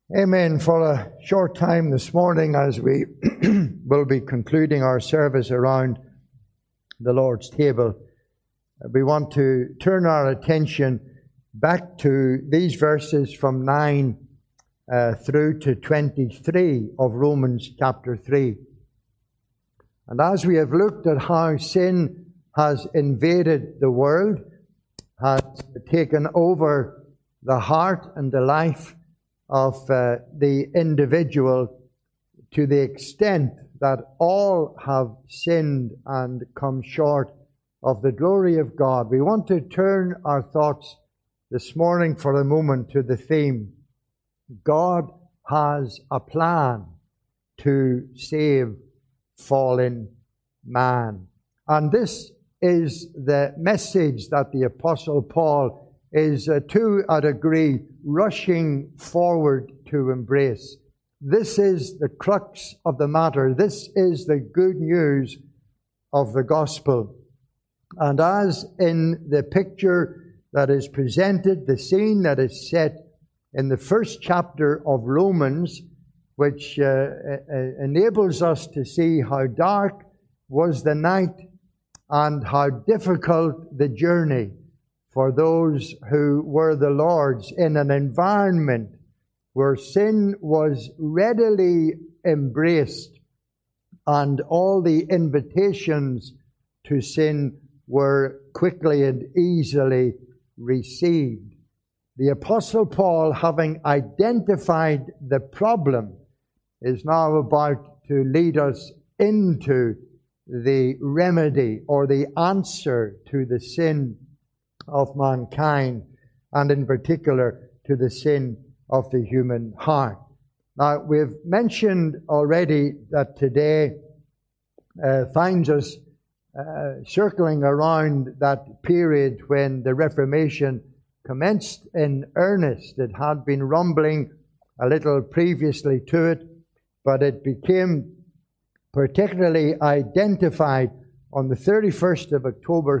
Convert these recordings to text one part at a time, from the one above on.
Amen. For a short time this morning, as we will be concluding our service around the Lord's table, we want to turn our attention back to these verses from 9 through to 23 of Romans chapter 3. And as we have looked at how sin has invaded the world, has taken over the heart and the life of the individual, to the extent that all have sinned and come short of the glory of God, we want to turn our thoughts this morning for a moment to the theme: God has a plan to save fallen man. And this is the message that the Apostle Paul is to a degree rushing forward to embrace. This is the crux of the matter. This is the good news of the gospel. And as in the picture that is presented, the scene that is set in the first chapter of Romans, which enables us to see how dark was the night and how difficult the journey for those who were the Lord's, in an environment where sin was readily embraced and all the invitations to sin were quickly and easily received. The Apostle Paul, having identified the problem, is now about to lead us into the remedy or the answer to the sin of mankind, and in particular to the sin of the human heart. Now, we've mentioned already that today finds us circling around that period when the Reformation commenced in earnest. It had been rumbling a little previously to it, but it became particularly identified on the 31st of October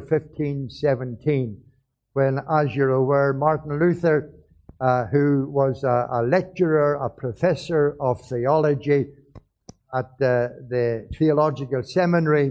1517, when, as you're aware, Martin Luther, who was a lecturer, a professor of theology at the Theological Seminary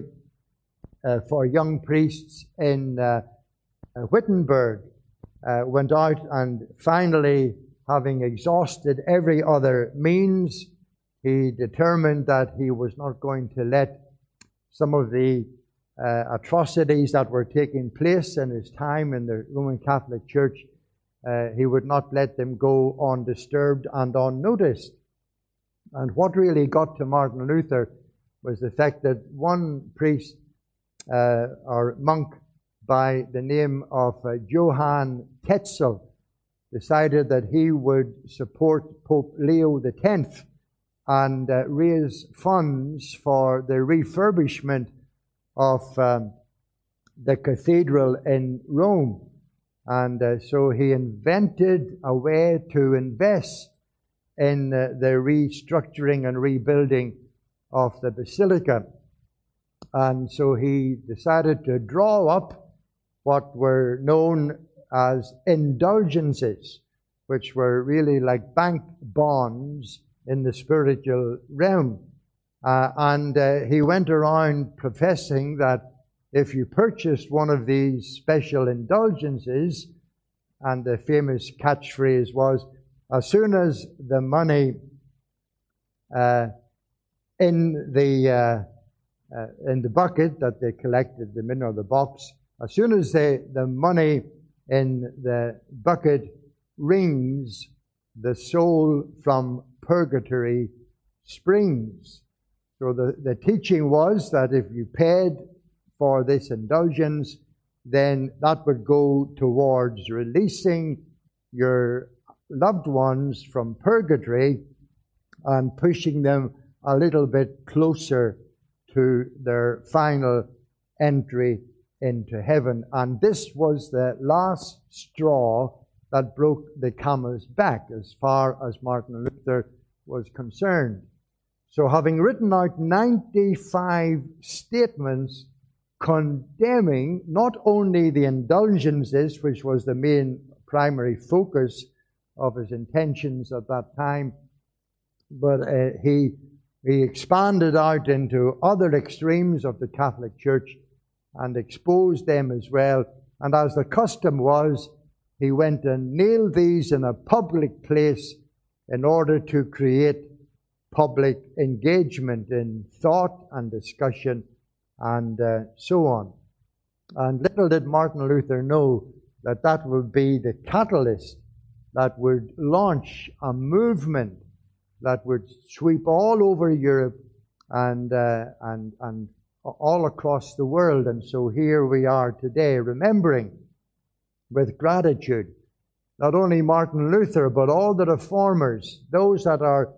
for young priests in Wittenberg, went out and finally, having exhausted every other means, he determined that he was not going to let some of the atrocities that were taking place in his time in the Roman Catholic Church, he would not let them go undisturbed and unnoticed. And what really got to Martin Luther was the fact that one priest or monk by the name of Johann Tetzel decided that he would support Pope Leo X and raise funds for the refurbishment of the cathedral in Rome. And so he invented a way to invest in the restructuring and rebuilding of the basilica. And so he decided to draw up what were known as indulgences, which were really like bank bonds in the spiritual realm. And he went around professing that if you purchased one of these special indulgences, and the famous catchphrase was, as soon as the money in the bucket that they collected them in, or the box, as soon as the money in the bucket rings, the soul from purgatory springs. So the teaching was that if you paid for this indulgence, then that would go towards releasing your loved ones from purgatory and pushing them a little bit closer to their final entry into heaven. And this was the last straw that broke the camel's back as far as Martin Luther was concerned. So having written out 95 statements condemning not only the indulgences, which was the main primary focus of his intentions at that time, but he expanded out into other extremes of the Catholic Church and exposed them as well. And as the custom was, he went and nailed these in a public place in order to create public engagement in thought and discussion and so on. And little did Martin Luther know that that would be the catalyst that would launch a movement that would sweep all over Europe and all across the world. And so here we are today, remembering with gratitude not only Martin Luther, but all the reformers, those that are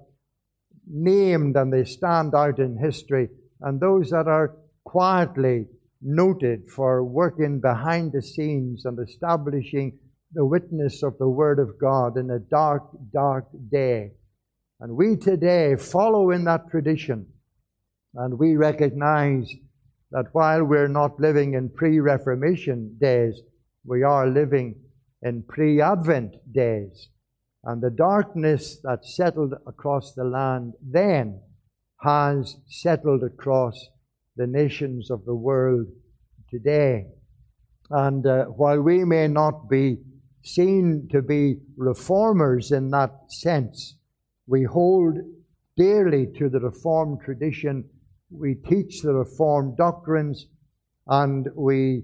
named and they stand out in history, and those that are quietly noted for working behind the scenes and establishing the witness of the Word of God in a dark, dark day. And we today follow in that tradition, and we recognize that while we're not living in pre-Reformation days, we are living in pre-Advent days. And the darkness that settled across the land then has settled across the nations of the world today. And while we may not be seen to be reformers in that sense, we hold dearly to the Reformed tradition. We teach the Reformed doctrines, and we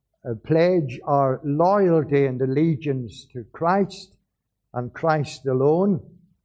pledge our loyalty and allegiance to Christ and Christ alone,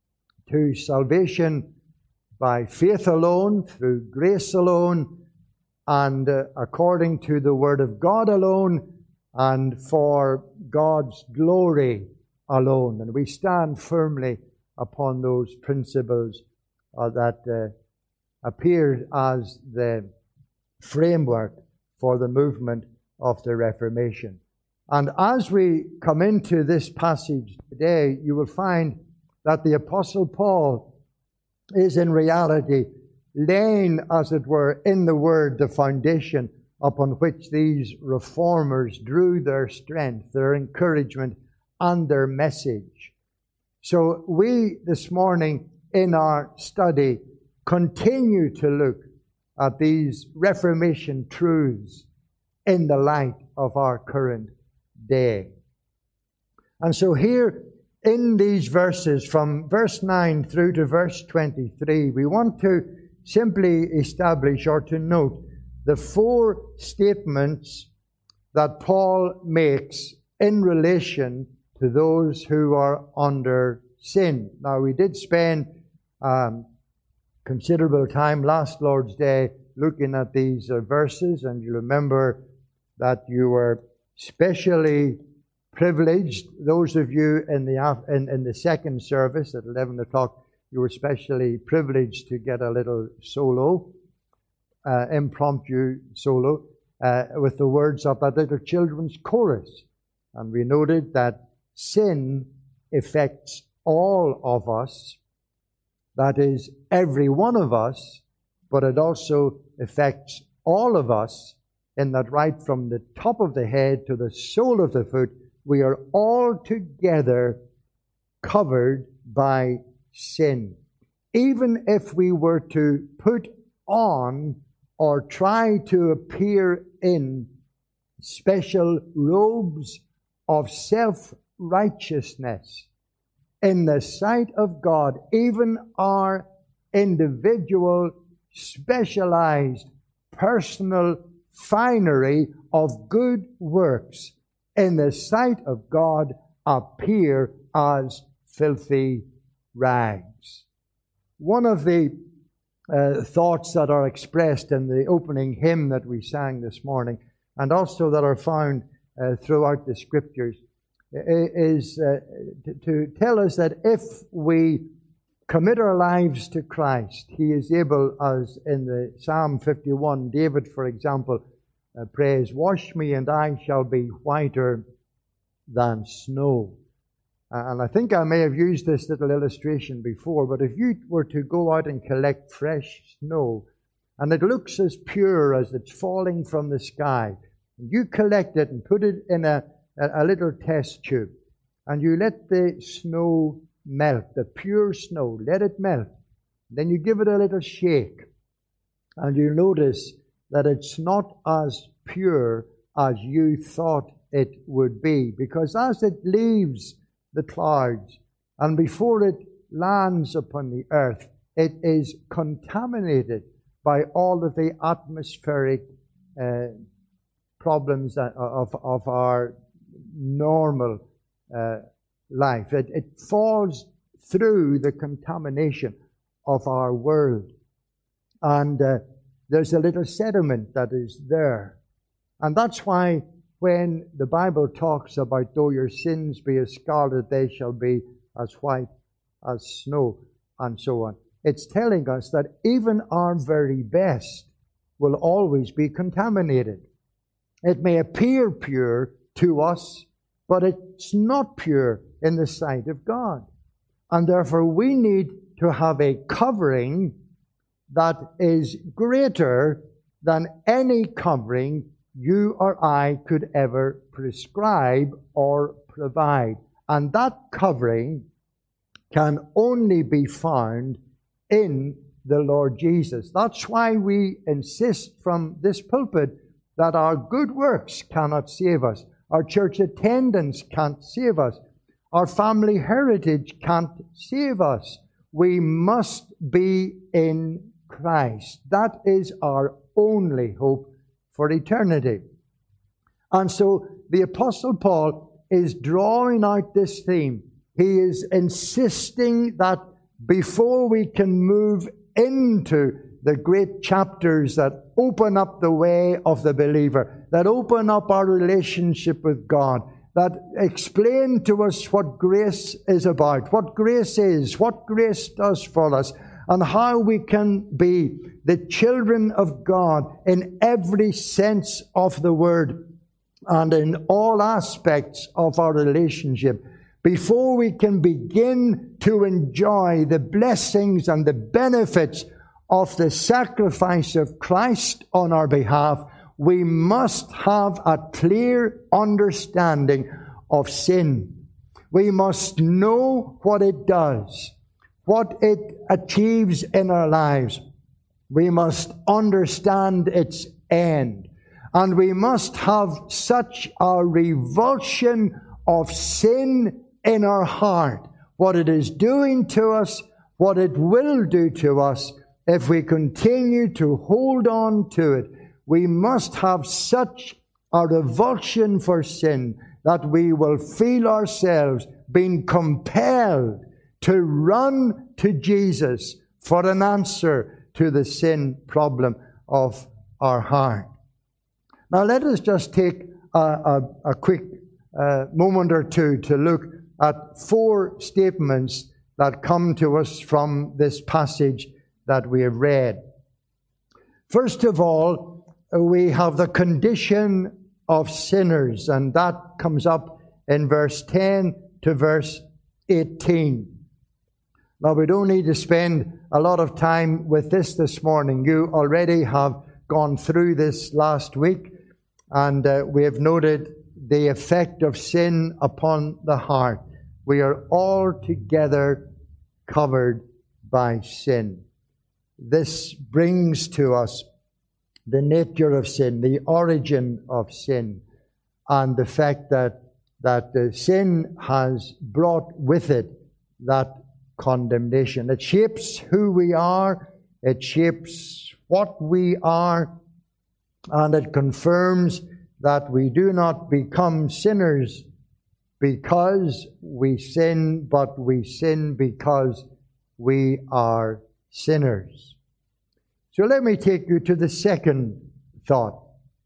to salvation by faith alone, through grace alone, and according to the Word of God alone, and for God's glory alone. And we stand firmly upon those principles that appeared as the framework for the movement of the Reformation. And as we come into this passage today, you will find that the Apostle Paul is in reality laying, as it were, in the Word, the foundation upon which these reformers drew their strength, their encouragement, and their message. So we, this morning, in our study, continue to look at these Reformation truths in the light of our current day. And so here in these verses, from verse 9 through to verse 23, we want to simply establish or to note the four statements that Paul makes in relation to those who are under sin. Now, we did spend considerable time last Lord's Day looking at these verses, and you remember that you were specially privileged. Those of you in the second service at 11 o'clock, you were specially privileged to get a little solo, impromptu solo, with the words of that little children's chorus. And we noted that sin affects all of us, that is, every one of us, but it also affects all of us in that right from the top of the head to the sole of the foot, we are all together covered by sin. Even if we were to put on or try to appear in special robes of self-righteousness, in the sight of God, even our individual, specialized, personal finery of good works, in the sight of God, appear as filthy rags. One of the thoughts that are expressed in the opening hymn that we sang this morning, and also that are found throughout the Scriptures, is to tell us that if we commit our lives to Christ, He is able, as in the Psalm 51, David, for example, prays, "Wash me and I shall be whiter than snow." And I think I may have used this little illustration before, but if you were to go out and collect fresh snow, and it looks as pure as it's falling from the sky, you collect it and put it in a little test tube, and you let the snow melt, the pure snow, let it melt. Then you give it a little shake, and you notice that it's not as pure as you thought it would be, because as it leaves the clouds and before it lands upon the earth, it is contaminated by all of the atmospheric problems of our normal life. It falls through the contamination of our world. And there's a little sediment that is there. And that's why when the Bible talks about, though your sins be as scarlet, they shall be as white as snow, and so on. It's telling us that even our very best will always be contaminated. It may appear pure to us, but it's not pure in the sight of God. And therefore we need to have a covering that is greater than any covering you or I could ever prescribe or provide. And that covering can only be found in the Lord Jesus. That's why we insist from this pulpit that our good works cannot save us. Our church attendance can't save us. Our family heritage can't save us. We must be in Christ. That is our only hope for eternity. And so the Apostle Paul is drawing out this theme. He is insisting that before we can move into the great chapters that open up the way of the believer, that open up our relationship with God, that explain to us what grace is about, what grace is, what grace does for us, and how we can be the children of God in every sense of the word and in all aspects of our relationship. Before we can begin to enjoy the blessings and the benefits of the sacrifice of Christ on our behalf, we must have a clear understanding of sin. We must know what it does, what it achieves in our lives. We must understand its end. And we must have such a revulsion of sin in our heart, what it is doing to us, what it will do to us if we continue to hold on to it. We must have such a revulsion for sin that we will feel ourselves being compelled to run to Jesus for an answer to the sin problem of our heart. Now let us just take a quick moment or two to look at 4 statements that come to us from this passage that we have read. First of all, we have the condition of sinners, and that comes up in verse 10 to verse 18. Now, we don't need to spend a lot of time with this morning. You already have gone through this last week, and we have noted the effect of sin upon the heart. We are all together covered by sin. This brings to us the nature of sin, the origin of sin, and the fact that the sin has brought with it that condemnation. It shapes who we are, it shapes what we are, and it confirms that we do not become sinners because we sin, but we sin because we are sinners. So let me take you to the second thought.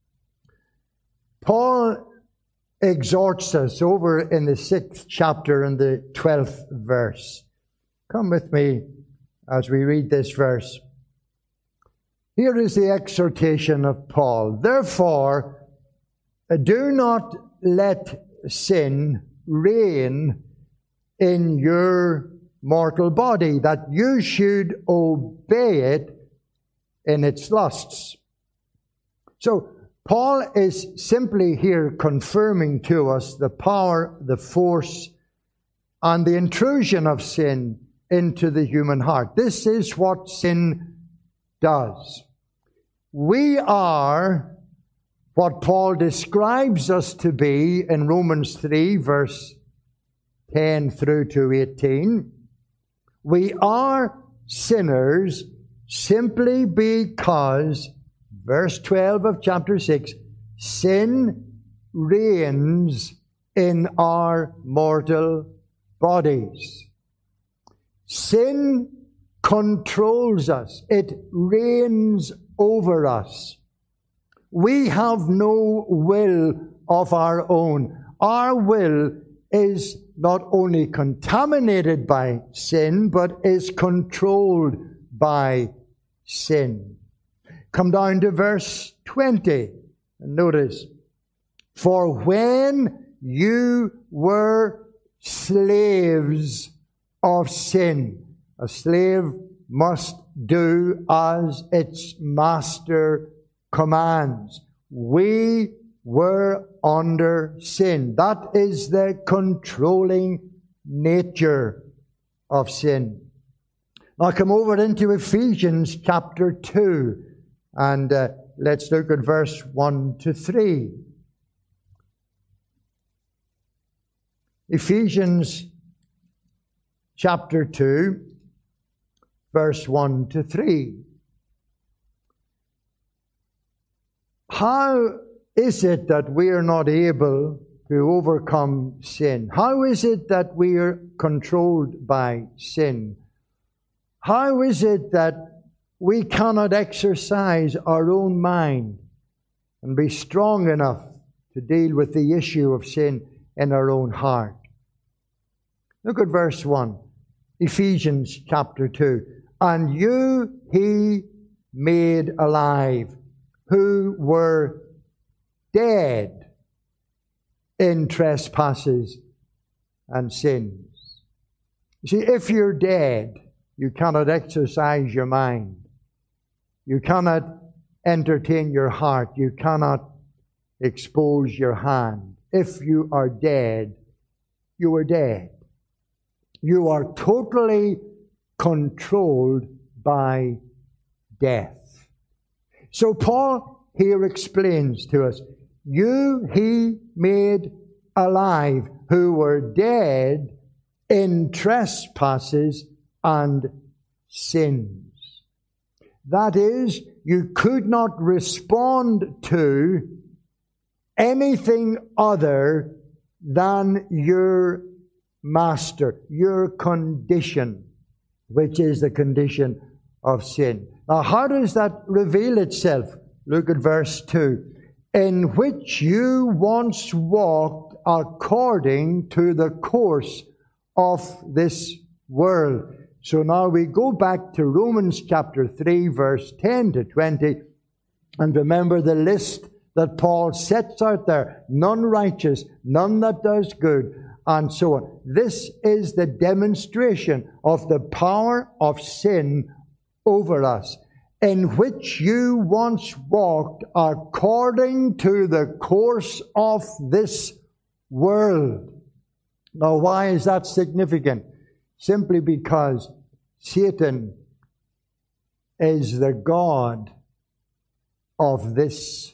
Paul exhorts us over in the 6th chapter and the 12th verse. Come with me as we read this verse. Here is the exhortation of Paul. Therefore, do not let sin reign in your mortal body, that you should obey it in its lusts. So, Paul is simply here confirming to us the power, the force, and the intrusion of sin into the human heart. This is what sin does. We are what Paul describes us to be in Romans 3, verse 10 through to 18. We are sinners simply because, verse 12 of chapter 6, sin reigns in our mortal bodies. Sin controls us. It reigns over us. We have no will of our own. Our will is not only contaminated by sin, but is controlled by sin. Come down to verse 20 and notice, for when you were slaves of sin, a slave must do as its master commands. We were under sin. That is the controlling nature of sin. Now come over into Ephesians chapter 2 and let's look at verse 1 to 3. Ephesians chapter 2, verse 1 to 3. How is it that we are not able to overcome sin? How is it that we are controlled by sin? How is it that we cannot exercise our own mind and be strong enough to deal with the issue of sin in our own heart? Look at verse 1, Ephesians chapter 2. And you he made alive, who were dead in trespasses and sins. You see, if you're dead, you cannot exercise your mind. You cannot entertain your heart. You cannot expose your hand. If you are dead, you are dead. You are totally controlled by death. So Paul here explains to us, you he made alive, who were dead in trespasses and sins. That is, you could not respond to anything other than your master, your condition, which is the condition of sin. Now, how does that reveal itself? Look at verse 2. In which you once walked according to the course of this world. So now we go back to Romans chapter 3, verse 10 to 20, and remember the list that Paul sets out there. None righteous, none that does good, and so on. This is the demonstration of the power of sin over us, in which you once walked according to the course of this world. Now, why is that significant? Simply because Satan is the god of this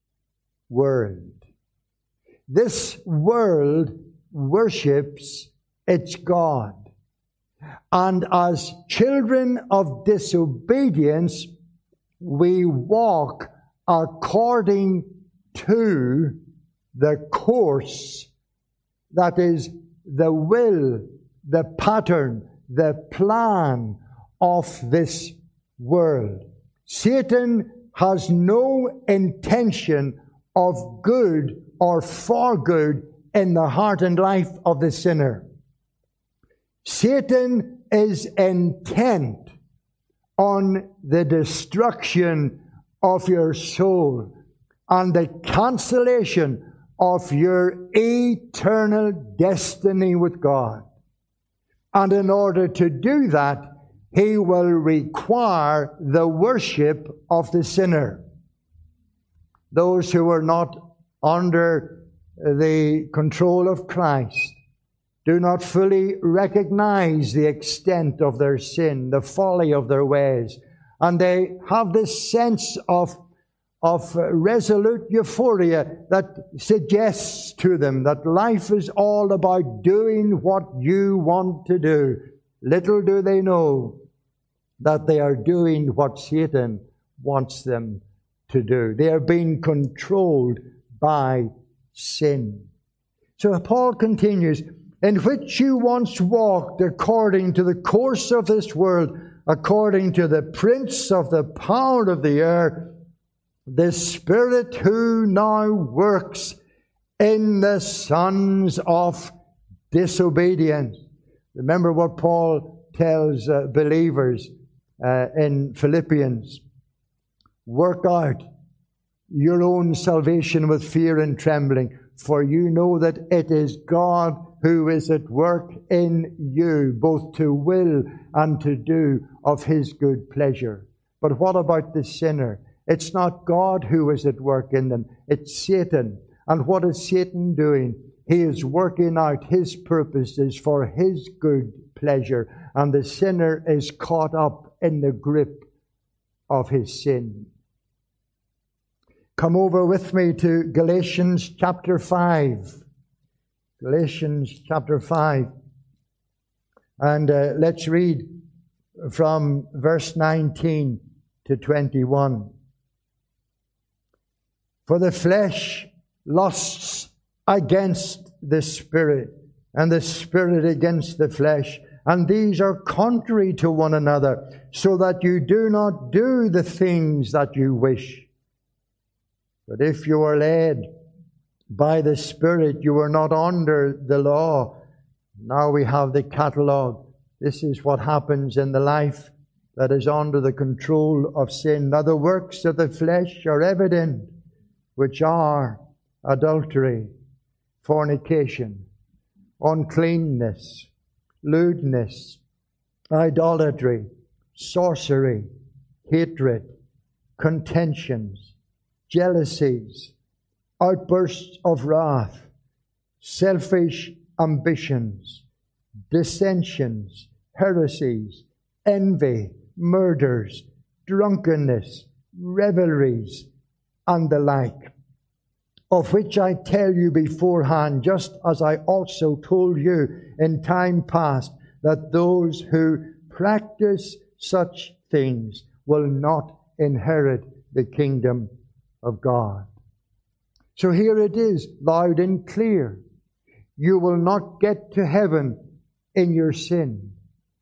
world. This world worships its God. And as children of disobedience, we walk according to the course, that is, the will, the pattern, the plan of this world. Satan has no intention of good or for good in the heart and life of the sinner. Satan is intent on the destruction of your soul and the cancellation of your eternal destiny with God. And in order to do that, he will require the worship of the sinner. Those who are not under the control of Christ do not fully recognize the extent of their sin, the folly of their ways. And they have this sense of resolute euphoria that suggests to them that life is all about doing what you want to do. Little do they know that they are doing what Satan wants them to do. They are being controlled by sin. So Paul continues, in which you once walked according to the course of this world, according to the prince of the power of the air, the Spirit who now works in the sons of disobedience. Remember what Paul tells believers in Philippians. Work out your own salvation with fear and trembling, for you know that it is God who is at work in you, both to will and to do of His good pleasure. But what about the sinner? It's not God who is at work in them. It's Satan. And what is Satan doing? He is working out his purposes for his good pleasure. And the sinner is caught up in the grip of his sin. Come over with me to Galatians chapter 5. Galatians chapter 5. And let's read from verse 19 to 21. For the flesh lusts against the Spirit, and the Spirit against the flesh. And these are contrary to one another, so that you do not do the things that you wish. But if you are led by the Spirit, you are not under the law. Now we have the catalogue. This is what happens in the life that is under the control of sin. Now the works of the flesh are evident, which are adultery, fornication, uncleanness, lewdness, idolatry, sorcery, hatred, contentions, jealousies, outbursts of wrath, selfish ambitions, dissensions, heresies, envy, murders, drunkenness, revelries, and the like, of which I tell you beforehand, just as I also told you in time past, that those who practice such things will not inherit the kingdom of God. So here it is, loud and clear. You will not get to heaven in your sin.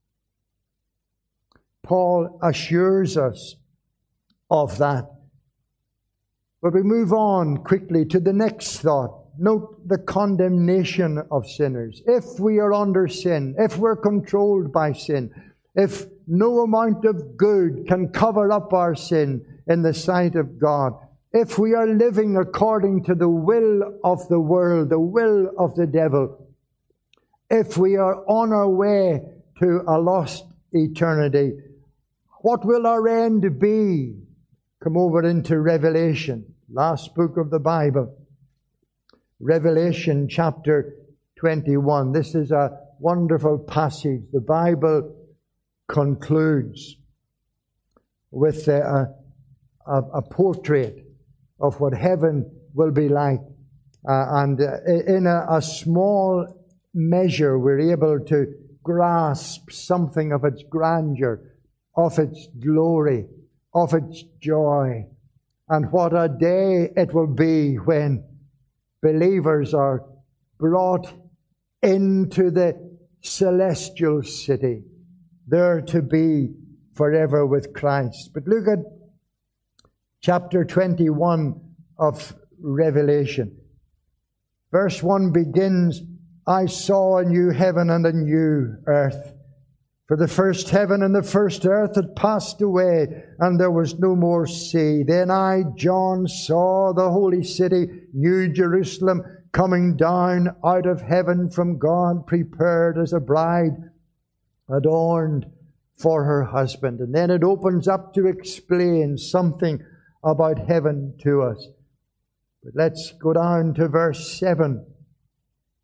Paul assures us of that. But we move on quickly to the next thought. Note the condemnation of sinners. If we are under sin, if we're controlled by sin, if no amount of good can cover up our sin in the sight of God, if we are living according to the will of the world, the will of the devil, if we are on our way to a lost eternity, what will our end be? Come over into Revelation, last book of the Bible. Revelation chapter 21. This is a wonderful passage. The Bible concludes with a portrait of what heaven will be like. And in a small measure, we're able to grasp something of its grandeur, of its glory, of its joy. And what a day it will be when believers are brought into the celestial city, there to be forever with Christ. But look at chapter 21 of Revelation. Verse 1 begins, I saw a new heaven and a new earth. For the first heaven and the first earth had passed away, and there was no more sea. Then I, John, saw the holy city, New Jerusalem, coming down out of heaven from God, prepared as a bride, adorned for her husband. And then it opens up to explain something about heaven to us. But let's go down to verse 7.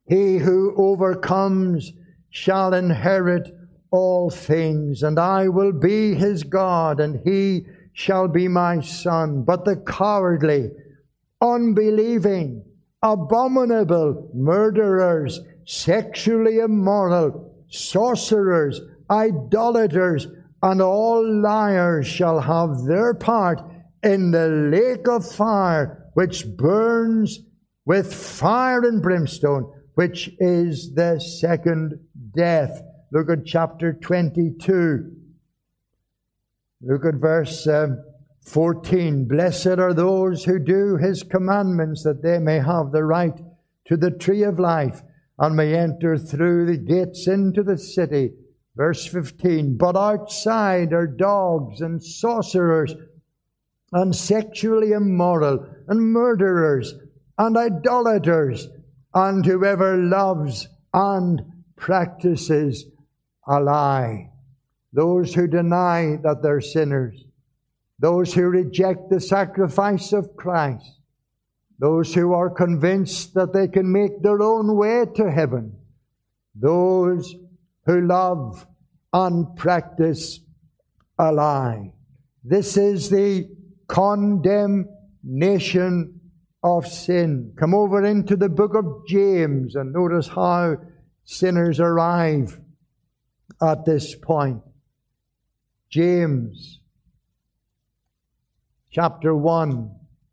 He who overcomes shall inherit all things, and I will be his God, and he shall be my son. But the cowardly, unbelieving, abominable, murderers, sexually immoral, sorcerers, idolaters, and all liars shall have their part in the lake of fire, which burns with fire and brimstone, which is the second death. Look at chapter 22. Look at verse 14. Blessed are those who do his commandments, that they may have the right to the tree of life, and may enter through the gates into the city. Verse 15. But outside are dogs and sorcerers, and sexually immoral, and murderers, and idolaters, and whoever loves and practices a lie. Those who deny that they're sinners, those who reject the sacrifice of Christ, those who are convinced that they can make their own way to heaven, those who love and practice a lie. This is the condemnation of sin. Come over into the book of James and notice how sinners arrive at this point. James chapter 1.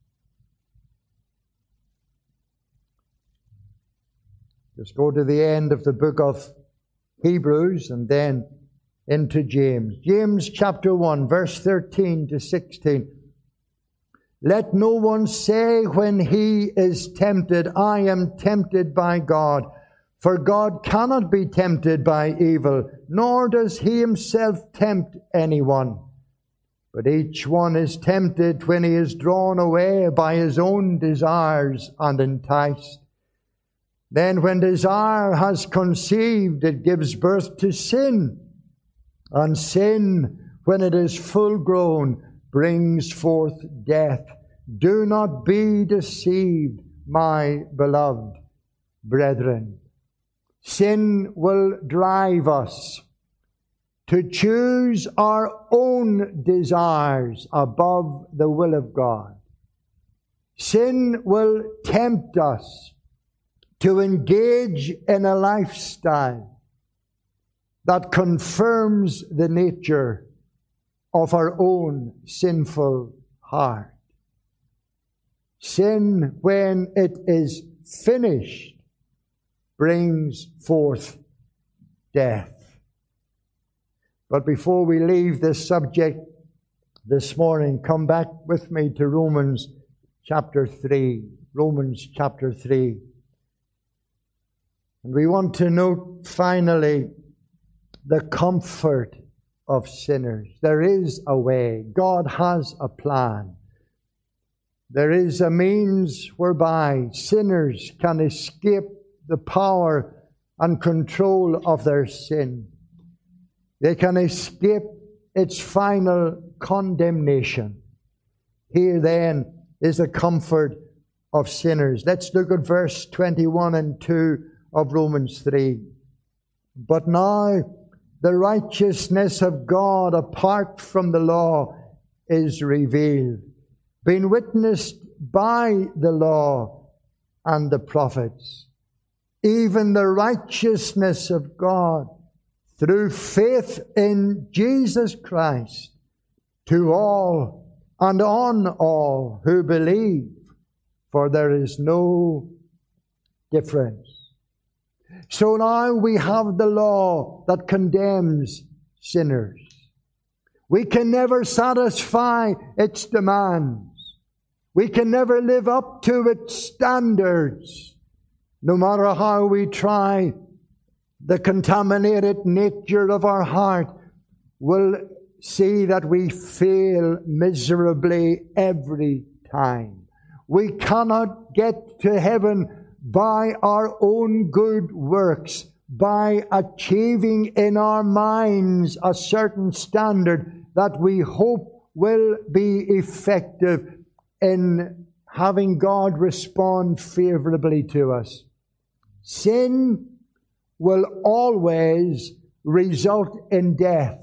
Just go to the end of the book of Hebrews and then into James. James chapter 1, verse 13 to 16. Let no one say when he is tempted, I am tempted by God. For God cannot be tempted by evil, nor does he himself tempt anyone. But each one is tempted when he is drawn away by his own desires and enticed. Then when desire has conceived, it gives birth to sin. And sin, when it is full grown, brings forth death. Do not be deceived, my beloved brethren. Sin will drive us to choose our own desires above the will of God. Sin will tempt us to engage in a lifestyle that confirms the nature of our own sinful heart. Sin, when it is finished, brings forth death. But before we leave this subject this morning, come back with me to Romans chapter 3. Romans chapter 3. And we want to note finally the comfort of sinners. There is a way. God has a plan. There is a means whereby sinners can escape the power and control of their sin. They can escape its final condemnation. Here then is the comfort of sinners. Let's look at verse 21 and 2 of Romans 3. But now the righteousness of God apart from the law is revealed, being witnessed by the law and the prophets, even the righteousness of God through faith in Jesus Christ to all and on all who believe, for there is no difference. So now we have the law that condemns sinners. We can never satisfy its demands. We can never live up to its standards. No matter how we try, the contaminated nature of our heart will see that we fail miserably every time. We cannot get to heaven by our own good works, by achieving in our minds a certain standard that we hope will be effective in having God respond favorably to us. Sin will always result in death.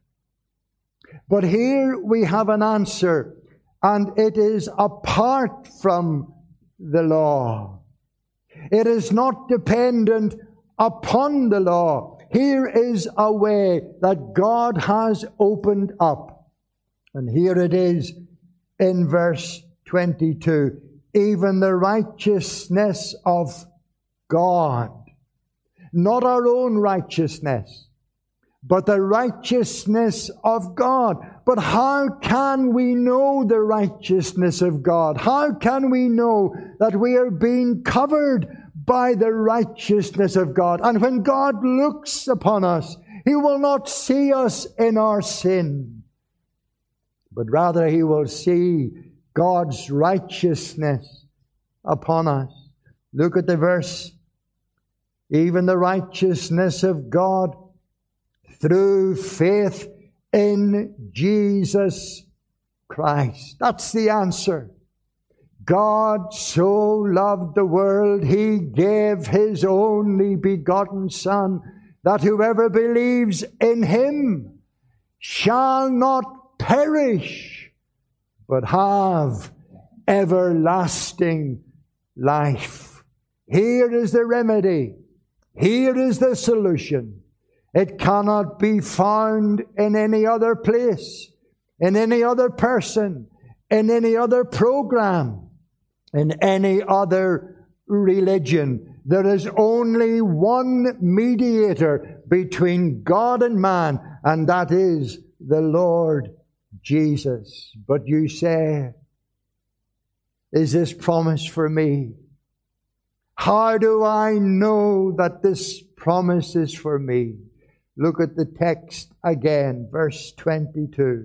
But here we have an answer, and it is apart from the law. It is not dependent upon the law. Here is a way that God has opened up. And here it is in verse 22. Even the righteousness of God. Not our own righteousness, but the righteousness of God. But how can we know the righteousness of God? How can we know that we are being covered by the righteousness of God? And when God looks upon us, He will not see us in our sin, but rather He will see God's righteousness upon us. Look at the verse. Even the righteousness of God through faith in Jesus Christ. That's the answer. God so loved the world, He gave His only begotten Son, that whoever believes in Him shall not perish, but have everlasting life. Here is the remedy. Here is the solution. It cannot be found in any other place, in any other person, in any other program, in any other religion. There is only one mediator between God and man, and that is the Lord Jesus. But you say, is this promise for me? How do I know that this promise is for me? Look at the text again, verse 22.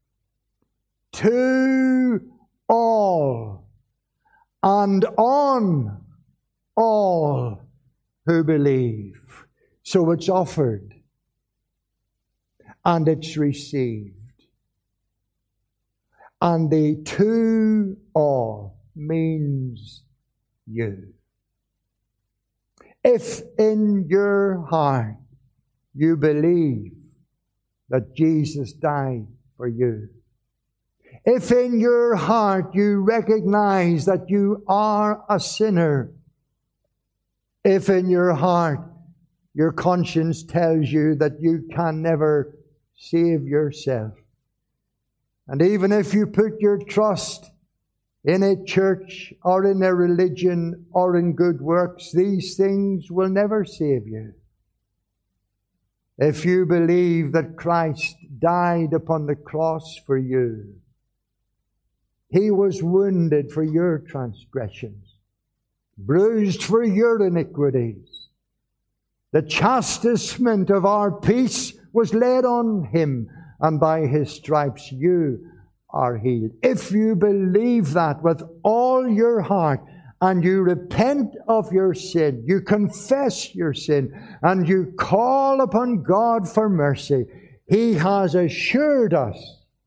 To all and on all who believe. So it's offered and it's received. And the to all means you. If in your heart you believe that Jesus died for you, if in your heart you recognize that you are a sinner, if in your heart your conscience tells you that you can never save yourself, and even if you put your trust in a church or in a religion or in good works, these things will never save you. If you believe that Christ died upon the cross for you, He was wounded for your transgressions, bruised for your iniquities. The chastisement of our peace was laid on Him, and by His stripes you are healed. If you believe that with all your heart, and you repent of your sin, you confess your sin, and you call upon God for mercy, He has assured us,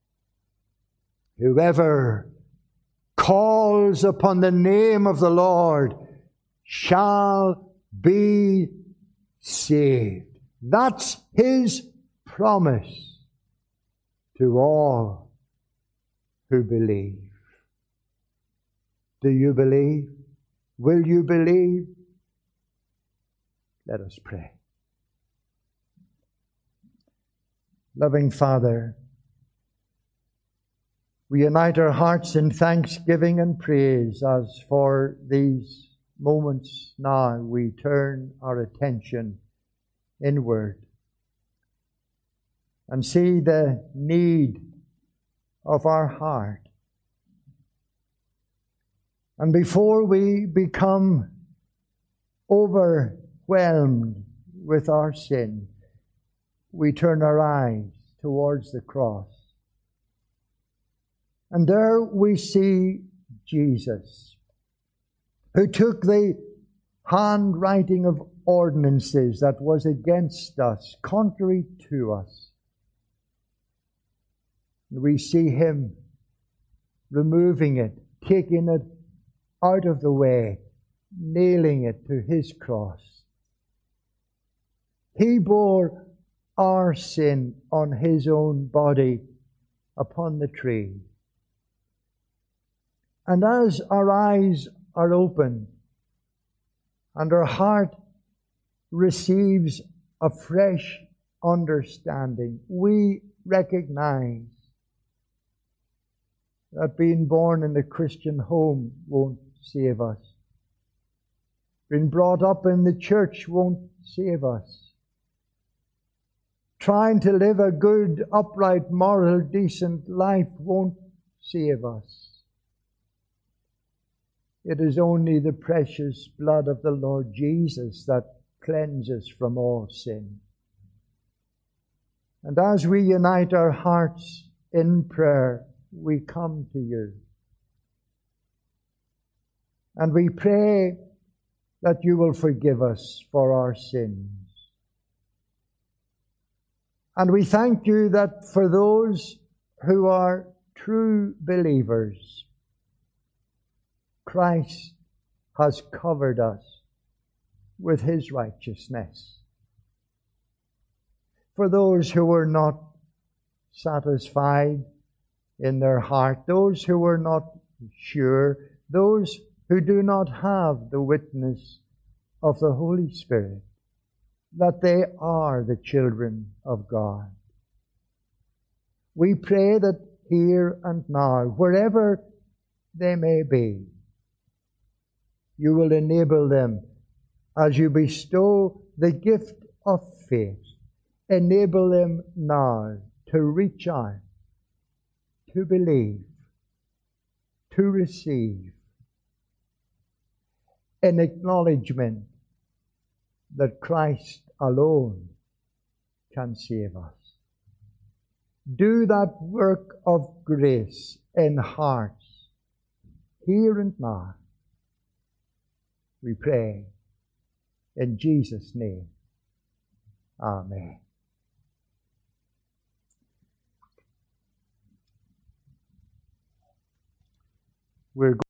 whoever calls upon the name of the Lord shall be saved. That's His promise to all who believe. Do you believe? Will you believe? Let us pray. Loving Father, we unite our hearts in thanksgiving and praise as for these moments now we turn our attention inward and see the need of our heart. And before we become overwhelmed with our sin, we turn our eyes towards the cross. And there we see Jesus, who took the handwriting of ordinances that was against us, contrary to us. We see Him removing it, taking it out of the way, nailing it to His cross. He bore our sin on His own body upon the tree. And as our eyes are opened and our heart receives a fresh understanding, we recognize that being born in a Christian home won't save us. Being brought up in the church won't save us. Trying to live a good, upright, moral, decent life won't save us. It is only the precious blood of the Lord Jesus that cleanses from all sin. And as we unite our hearts in prayer, we come to you. And we pray that you will forgive us for our sins. And we thank you that for those who are true believers, Christ has covered us with His righteousness. For those who are not satisfied in their heart, those who are not sure, those who do not have the witness of the Holy Spirit, that they are the children of God. We pray that here and now, wherever they may be, you will enable them as you bestow the gift of faith. Enable them now to reach out, to believe, to receive, in acknowledgement that Christ alone can save us. Do that work of grace in hearts, here and now. We pray in Jesus' name. Amen. We're